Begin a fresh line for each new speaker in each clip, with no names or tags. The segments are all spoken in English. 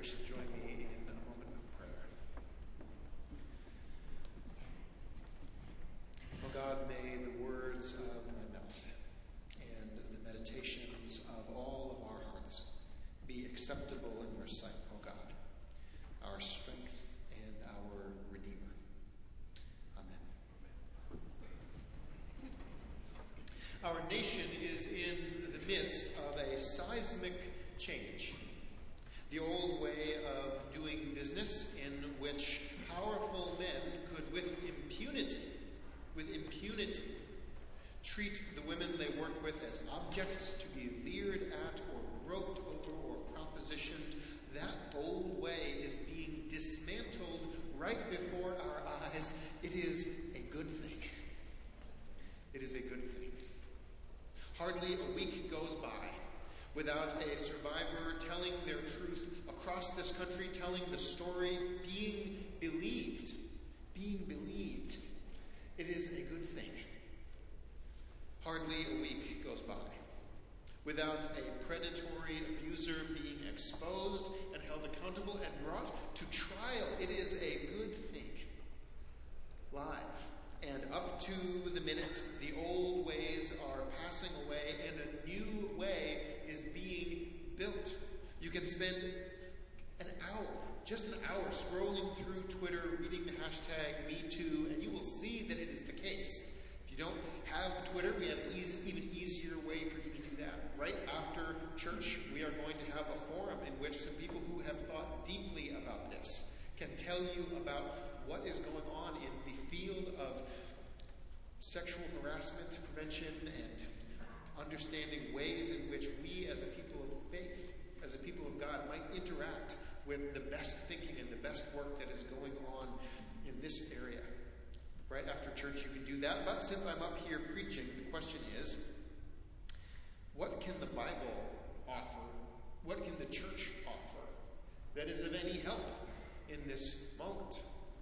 congregation join me in a moment of prayer. Oh God, may the words of my mouth and the meditations of all of our hearts be acceptable in your sight, O God, our strength and our Redeemer. Amen. Our nation is in the midst of a seismic change. The old way of doing business, in which powerful men could with impunity, treat the women they work with as objects to be leered at or groped over or propositioned, that old way is being dismantled right before our eyes. It is a good thing. It is a good thing. Hardly a week goes by without a survivor telling their truth across this country, telling the story, being believed. It is a good thing. Hardly a week goes by without a predatory abuser being exposed and held accountable and brought to trial. It is a good thing. Live and up to the minute, the old ways are passing away and a new way is being built. You can spend just an hour scrolling through Twitter, reading the hashtag #MeToo, and you will see that it is the case. If you don't have Twitter, we have an even easier way for you to do that. Right after church, we are going to have a forum in which some people who have thought deeply about this can tell you about what is going on in the field of sexual harassment prevention and understanding ways in which we as a people of faith, as a people of God, might interact with the best thinking and the best work that is going on in this area. Right after church you can do that, but since I'm up here preaching, the question is, what can the Bible offer? What can the church offer that is of any help in this moment?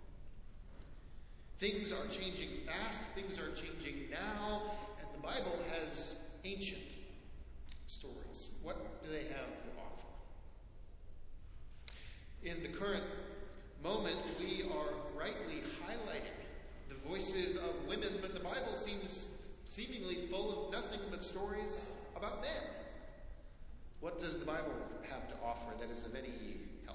Things are changing fast, things are changing now, and the Bible has ancient stories. What do they have to offer? In the current moment, we are rightly highlighting the voices of women, but the Bible seems seemingly full of nothing but stories about men. What does the Bible have to offer that is of any help?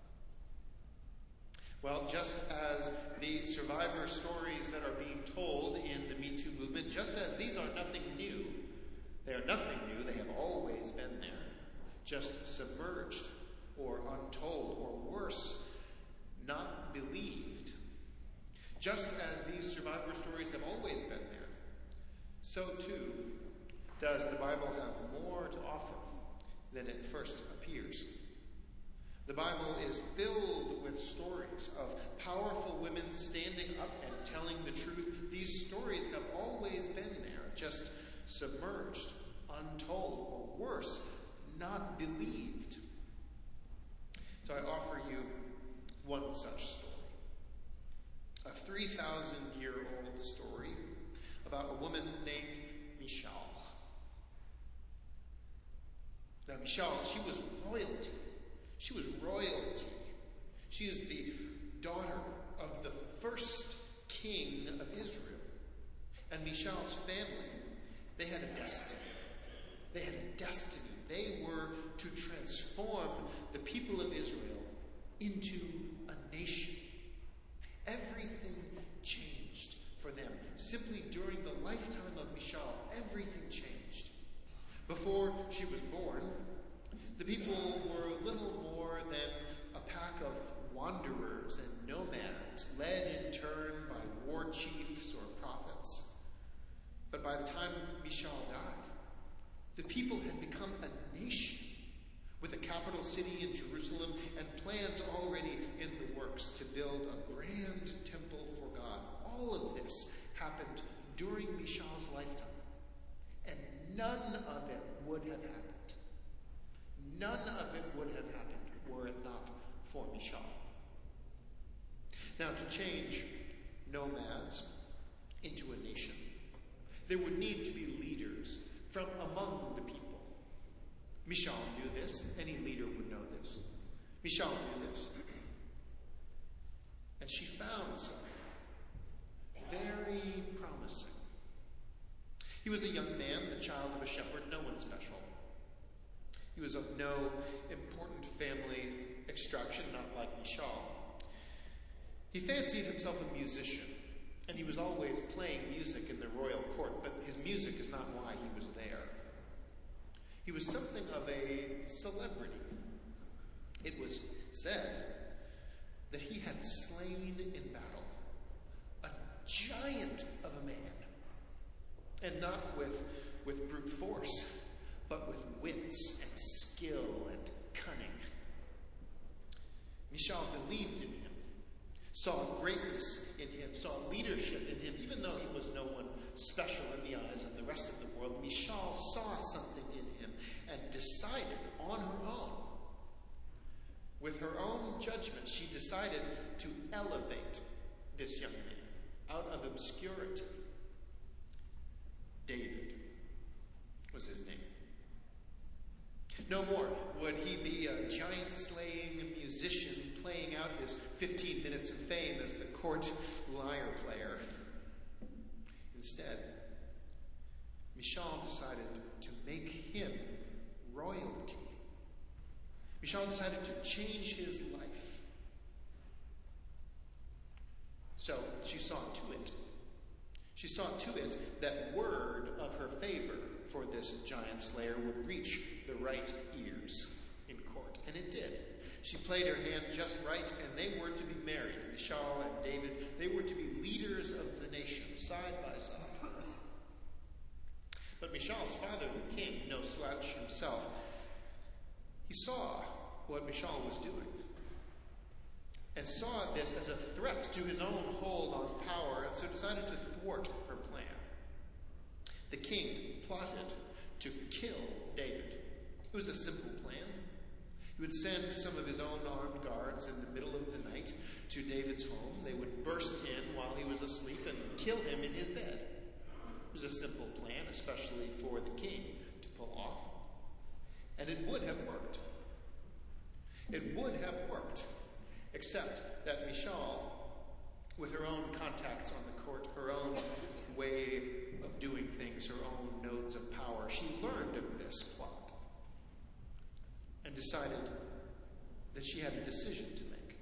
Well, just as the survivor stories that are being told in the Me Too movement, just as these are nothing new, they are nothing new, they have always been there, just submerged or untold, or worse, not believed. Just as these survivor stories have always been there, so too does the Bible have more to offer than it first appears. The Bible is filled with stories of powerful women standing up and telling the truth. These stories have always been there, just submerged, untold, or worse, not believed. So I offer you one such story. A 3,000-year-old story about a woman named Michal. Now Michal, she was royalty. She was royalty. She is the daughter of the first king of Israel. And Michal's family, they had a destiny. They were to transform the people of Israel into a nation. Everything changed for them. Simply during the lifetime of Michal, everything changed. Before she was born, the people were little more than a pack of wanderers and nomads, led in turn by war chiefs or prophets. But by the time Michal died, the people had become a nation with a capital city in Jerusalem and plans already in the works to build a grand temple for God. All of this happened during Michal's lifetime, and none of it would have happened. None of it would have happened were it not for Michal. Now, to change nomads into a nation, there would need to be leaders from among the people. Michal knew this. Any leader would know this. Michal knew this. And she found something very promising. He was a young man, the child of a shepherd, no one special. He was of no important family extraction, not like Michal. He fancied himself a musician, and he was always playing music in the royal court, but his music is not why he was there. He was something of a celebrity. It was said that he had slain in battle a giant of a man, and not with brute force, but with wits and skill and cunning. Michal believed in him, saw greatness in him, saw leadership in him. Even though he was no one special in the eyes of the rest of the world, Michal saw something in him and decided on her own. With her own judgment, she decided to elevate this young man out of obscurity. David was his name. No more would he be a giant-slaying musician playing out his 15 minutes of fame as the court lyre player. Instead, Michal decided to make him royalty. Michal decided to change his life. So she saw to it. She saw to it that word of her favor for this giant slayer would reach the right ears in court. And it did. She played her hand just right, and they were to be married. Michal and David, they were to be leaders of the nation, side by side. But Michal's father, the king, no slouch himself, he saw what Michal was doing and saw this as a threat to his own hold on power, and so decided to thwart her plan. The king plotted to kill David. It was a simple plan. He would send some of his own armed guards in the middle of the night to David's home. They would burst in while he was asleep and kill him in his bed. It was a simple plan, especially for the king to pull off. And it would have worked. It would have worked, except that Michal, with her own contacts on the court, her own way of doing things, her own nodes of power, she learned of this plot and decided that she had a decision to make.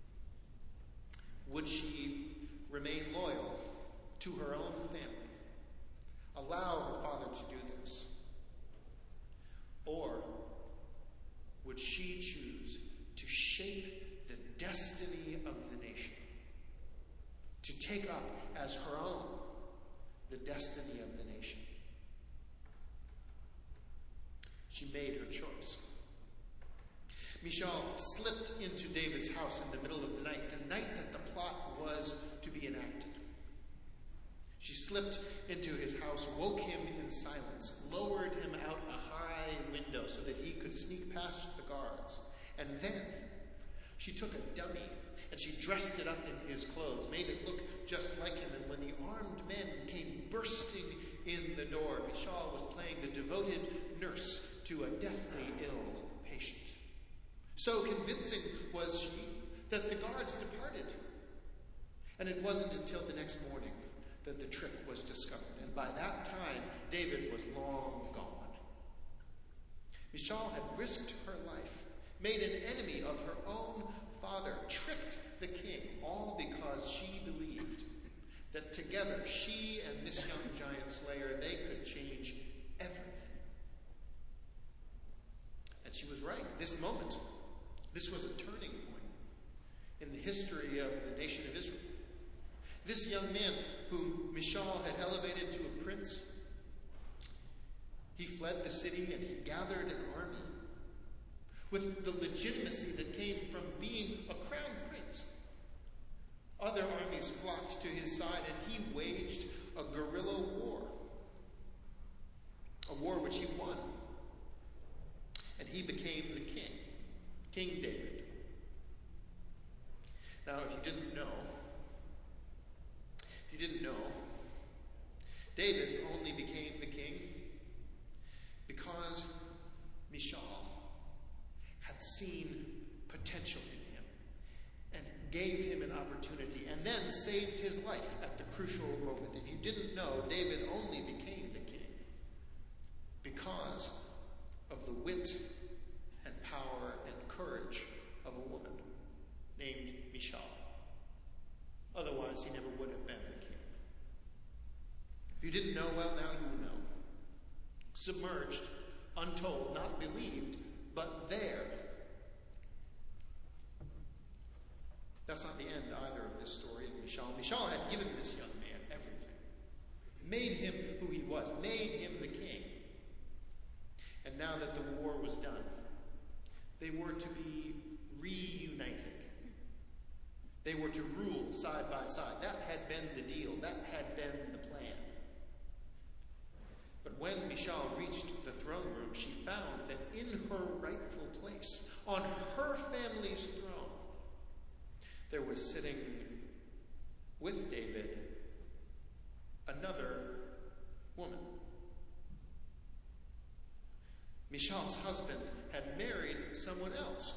Would she remain loyal to her own family, allow her father to do this, or would she choose to shape the destiny of the nation, to take up as her own the destiny of the nation? She made her choice. Michal slipped into David's house in the middle of the night that the plot was to be enacted. She slipped into his house, woke him in silence, lowered him out a high window so that he could sneak past the guards. And then she took a dummy and she dressed it up in his clothes, made it look just like him. And when the armed men came bursting in the door, Michal was playing the devoted nurse to a deathly ill patient. So convincing was she that the guards departed. And it wasn't until the next morning that the trick was discovered. And by that time, David was long gone. Michal had risked her life, made an enemy of her own father, tricked the king, all because she believed that together she and this young giant slayer, they could change everything. And she was right. This moment, this was a turning point in the history of the nation of Israel. This young man whom Michal had elevated to a prince, he fled the city and he gathered an army with the legitimacy that came from being a crown prince. Other armies flocked to his side and he waged a guerrilla war. A war which he won. And he became the king, King David. Now, if you didn't know, David only became the king because Michal had seen potential in him and gave him an opportunity and then saved his life at the crucial moment. If you didn't know, David only became the king because of the wit and power and courage of a woman named Michal. Otherwise, he never would have been the king. If you didn't know, well, now you know. Submerged, untold, not believed, but there. That's not the end either of this story of Michal. Michal had given this young man everything. Made him who he was. Made him the king. And now that the war was done, they were to be reunited. They were to rule side by side. That had been the deal. That had been the plan. But when Michal reached the throne room, she found that in her rightful place, on her family's throne, there was sitting with David another woman. Michal's husband had married someone else.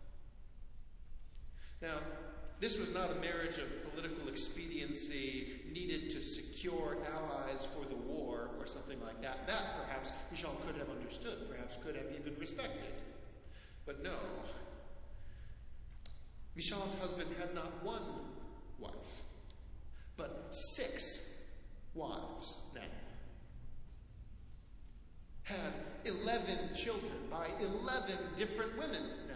Now, this was not a marriage of political expediency needed to secure allies for the war or something like that. That perhaps Michal could have understood, perhaps could have even respected. But no. Michal's husband had not one wife, but 6 wives now. Had 11 children by 11 different women now.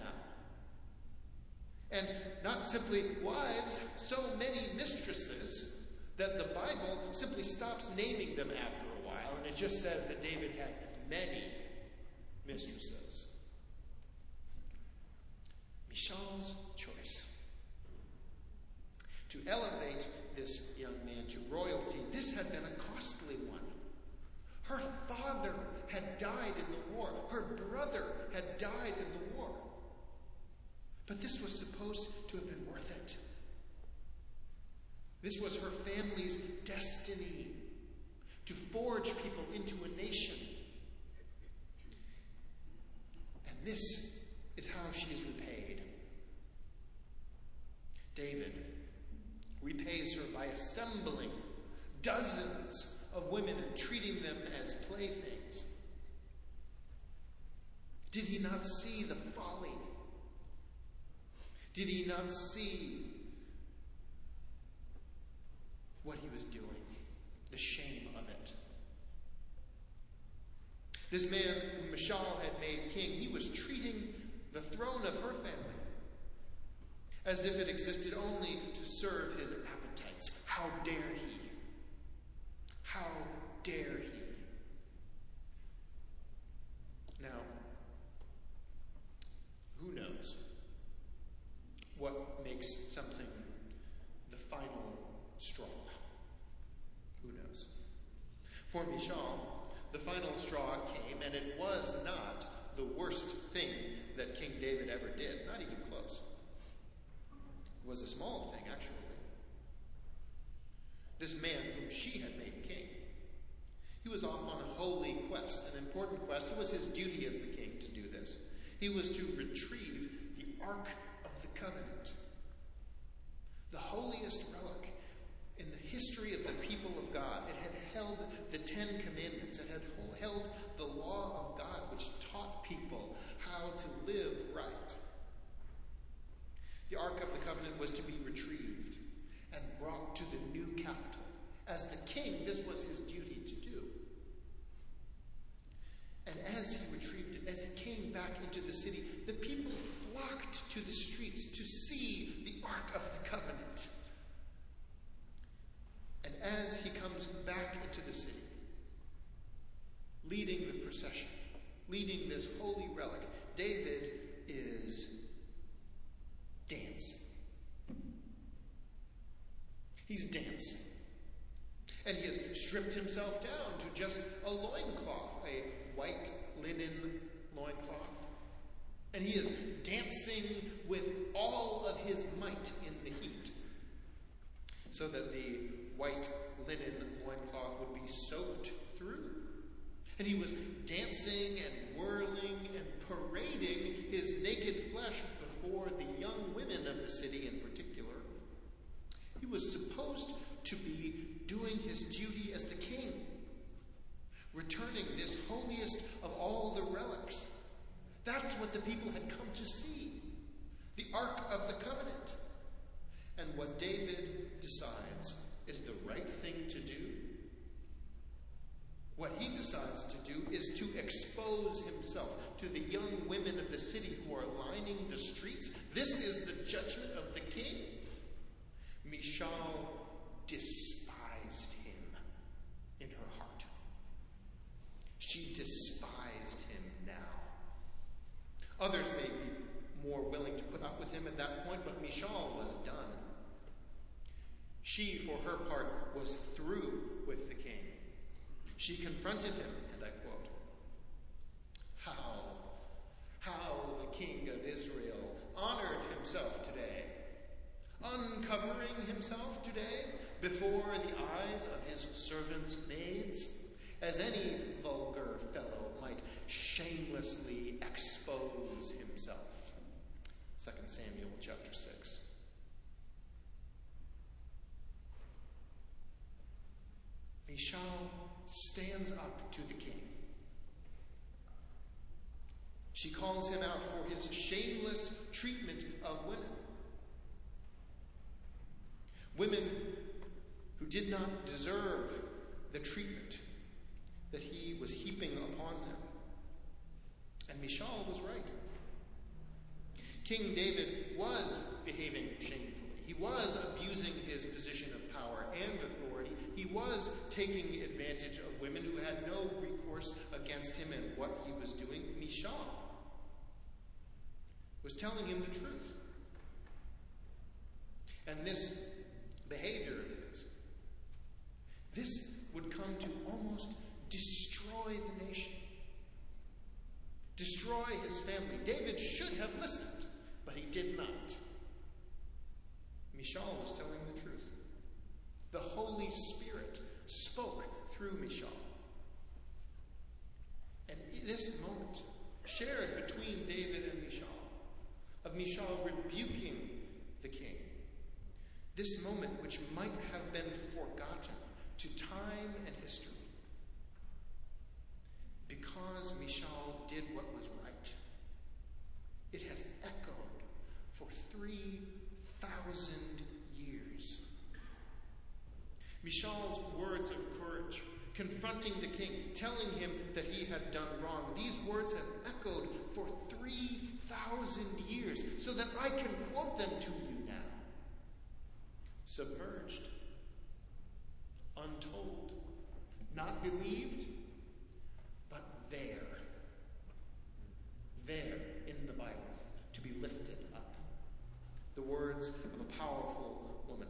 And not simply wives, so many mistresses that the Bible simply stops naming them after a while, and it just says that David had many mistresses. Michal's choice. To elevate this young man to royalty, this had been a costly one. Her father had died in the war. Her brother had died in the war. But this was supposed to have been worth it. This was her family's destiny, to forge people into a nation. And this is how she is repaid. David repays her by assembling dozens of women and treating them as playthings. Did he not see the folly? Did he not see what he was doing? The shame of it. This man whom Michal had made king, he was treating the throne of her family as if it existed only to serve his appetites. How dare he? How dare he? Now, who knows what makes something the final straw? Who knows? For Michal, the final straw came, and it was not the worst thing that King David ever did. Not even close. It was a small thing, actually. This man whom she had made king, he was off on a holy quest, an important quest. It was his duty as the king to do this. He was to retrieve the Ark of the Covenant, the holiest relic in the history of the people of God. It had held the 10 Commandments. It had held the law of God, which taught people how to live right. The Ark of the Covenant was to be retrieved and brought to the new capital. As the king, this was his duty to do. And as he retrieved it, as he came back into the city, the people flocked to the streets to see the Ark of the Covenant. And as he comes back into the city, leading the procession, leading this holy relic, David is dancing. He's dancing. And he has stripped himself down to just a loincloth, a white linen loincloth. And he is dancing with all of his might in the heat, so that the white linen loincloth would be soaked through. And he was dancing and whirling and parading his naked flesh before the young women of the city in particular. He was supposed to be doing his duty as the king, returning this holiest of all the relics. That's what the people had come to see, the Ark of the Covenant. And what David decides is the right thing to do. What he decides to do is to expose himself to the young women of the city who are lining the streets. This is the judgment of the king. Michal despised him in her heart. She despised him now. Others may be more willing to put up with him at that point, but Michal was done. She, for her part, was through with the king. She confronted him, and I quote, How the king of Israel honored himself today, uncovering himself today before the eyes of his servants' maids, as any vulgar fellow might shamelessly expose himself. 2 Samuel chapter 6. Michal stands up to the king. She calls him out for his shameless treatment of women. Women who did not deserve the treatment that he was heaping upon them. And Michal was right. King David was behaving shamefully. He was abusing his position of power and authority. He was taking advantage of women who had no recourse against him and what he was doing. Michal was telling him the truth. And this behavior of his, this would come to almost destroy the nation, destroy his family. David should have listened, but he did not. Michal was telling the truth. The Holy Spirit spoke through Michal. And this moment, shared between David and Michal, of Michal rebuking the king, this moment which might have been forgotten to time and history, because Michal did what was right, it has echoed for 3,000 years. Michal's words of courage, confronting the king, telling him that he had done wrong, these words have echoed for 3,000 years, so that I can quote them to you now. Submerged, untold, not believed, but there in the Bible, to be lifted up. The words of a powerful woman.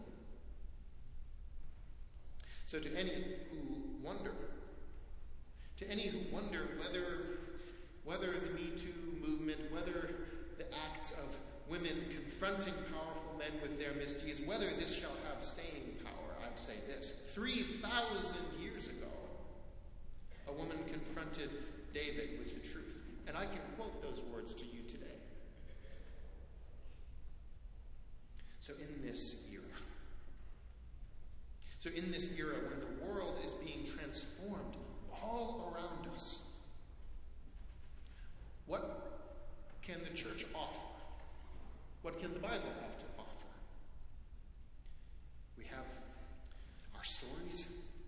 So to any who wonder whether the Me Too movement, whether the acts of women confronting powerful men with their misdeeds, whether this shall have staying power, I say this. 3,000 years ago, a woman confronted David with the truth. And I can quote those words to you today. So in this era when the world is being transformed all around us, what can the church offer? What can the Bible have to offer? We have our stories,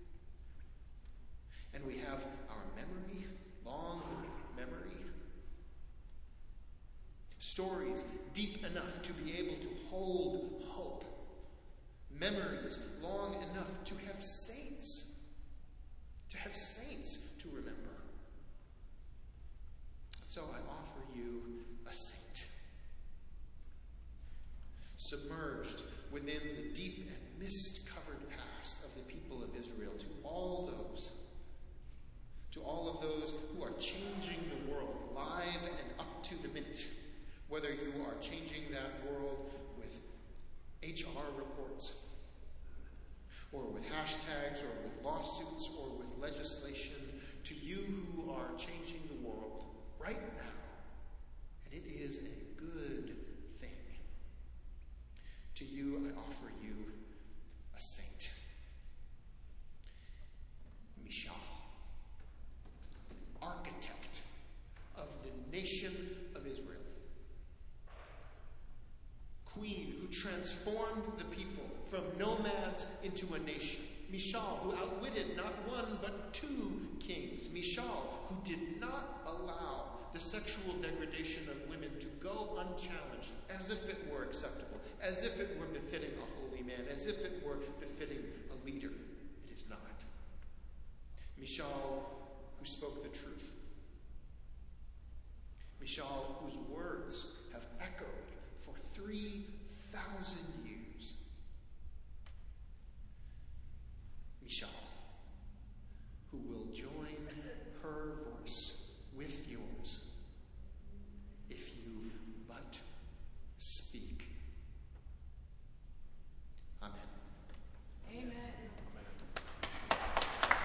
and we have our memory, long memory. Stories deep enough to be able to hold hope. Memories long enough to have saints to remember. So I offer you a saint, submerged within the deep and mist-covered past of the people of Israel, to all of those who are changing the world live and up to the minute, whether you are changing that world with HR reports, or with hashtags, or with lawsuits, or with legislation, to you who are changing the world right now. And it is a good To you, I offer you a saint. Michal, architect of the nation of Israel. Queen who transformed the people from nomads into a nation. Michal, who outwitted not one but two kings. Michal, who did not allow the sexual degradation of women to go unchallenged, as if it were acceptable, as if it were befitting a holy man, as if it were befitting a leader. It is not. Michal, who spoke the truth. Michal, whose words have echoed for 3,000 years. Michal,